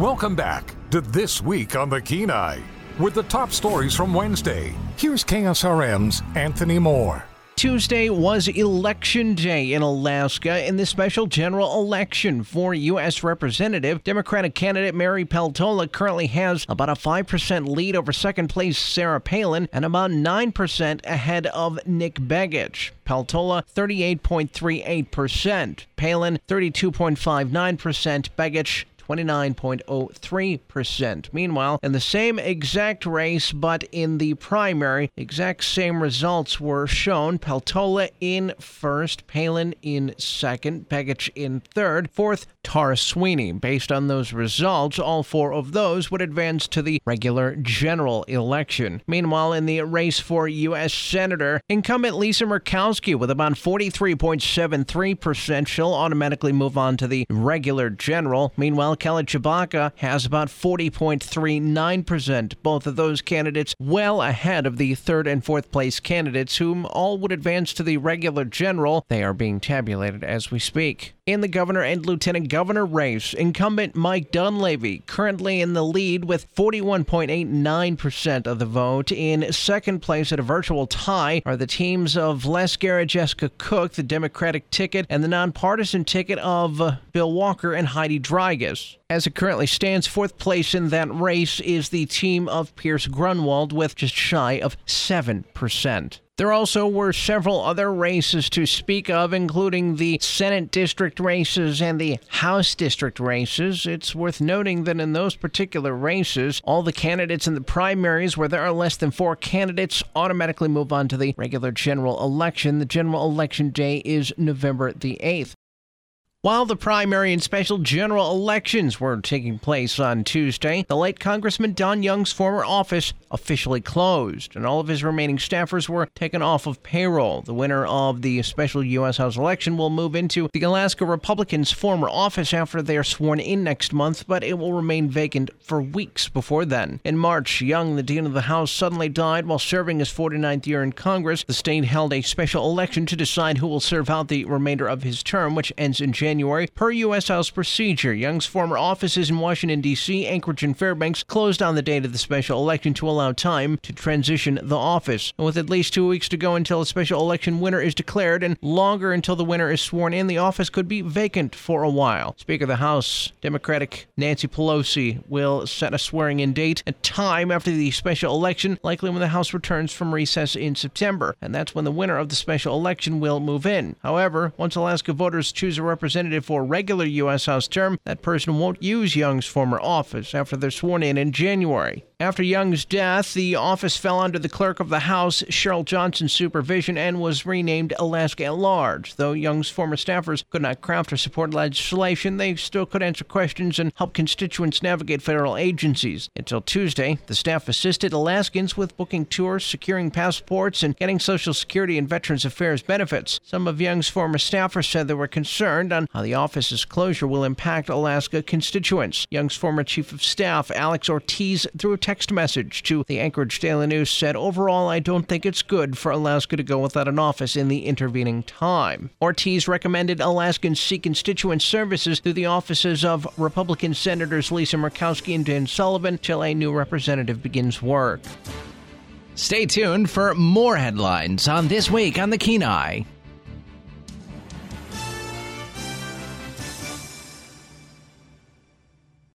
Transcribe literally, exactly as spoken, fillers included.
Welcome back to This Week on the Kenai. With the top stories from Wednesday, here's K S R M's Anthony Moore. Tuesday was Election Day in Alaska in the special general election for U S Representative. Democratic candidate Mary Peltola currently has about a five percent lead over second place Sarah Palin and about nine percent ahead of Nick Begich. Peltola, thirty-eight point three eight percent. Palin, thirty-two point five nine percent. Begich, twenty-nine point zero three percent. Meanwhile, in the same exact race, but in the primary, exact same results were shown. Peltola in first, Palin in second, Begich in third, fourth, Tara Sweeney. Based on those results, all four of those would advance to the regular general election. Meanwhile, in the race for U S Senator, incumbent Lisa Murkowski with about forty-three point seven three percent. She'll automatically move on to the regular general. Meanwhile, Kelly Tshibaka has about forty point three nine percent. Both of those candidates well ahead of the third and fourth place candidates, whom all would advance to the regular general. They are being tabulated as we speak. In the governor and lieutenant governor race, incumbent Mike Dunleavy currently in the lead with forty-one point eight nine percent of the vote. In second place at a virtual tie are the teams of Les Garrett, Jessica Cook, the Democratic ticket, and the nonpartisan ticket of uh, Bill Walker and Heidi Drygas. As it currently stands, fourth place in that race is the team of Pierce Grunwald with just shy of seven percent. There also were several other races to speak of, including the Senate district races and the House district races. It's worth noting that in those particular races, all the candidates in the primaries, where there are less than four candidates, automatically move on to the regular general election. The general election day is November the eighth. While the primary and special general elections were taking place on Tuesday, the late Congressman Don Young's former office officially closed, and all of his remaining staffers were taken off of payroll. The winner of the special U S House election will move into the Alaska Republicans' former office after they are sworn in next month, but it will remain vacant for weeks before then. In March, Young, the Dean of the House, suddenly died while serving his forty-ninth year in Congress. The state held a special election to decide who will serve out the remainder of his term, which ends in January. January. Per U S House procedure, Young's former offices in Washington, D C, Anchorage, and Fairbanks closed on the date of the special election to allow time to transition the office. And with at least two weeks to go until a special election winner is declared and longer until the winner is sworn in, the office could be vacant for a while. Speaker of the House, Democratic Nancy Pelosi, will set a swearing-in date and time after the special election, likely when the House returns from recess in September. And that's when the winner of the special election will move in. However, once Alaska voters choose a representative for a regular U S House term, that person won't use Young's former office after they're sworn in in January. After Young's death, the office fell under the Clerk of the House, Cheryl Johnson's supervision, and was renamed Alaska at Large. Though Young's former staffers could not craft or support legislation, they still could answer questions and help constituents navigate federal agencies. Until Tuesday, the staff assisted Alaskans with booking tours, securing passports, and getting Social Security and Veterans Affairs benefits. Some of Young's former staffers said they were concerned on how the office's closure will impact Alaska constituents. Young's former chief of staff, Alex Ortiz, through a text message to the Anchorage Daily News, said, "Overall, I don't think it's good for Alaska to go without an office in the intervening time." Ortiz recommended Alaskans seek constituent services through the offices of Republican Senators Lisa Murkowski and Dan Sullivan till a new representative begins work. Stay tuned for more headlines on This Week on the Kenai.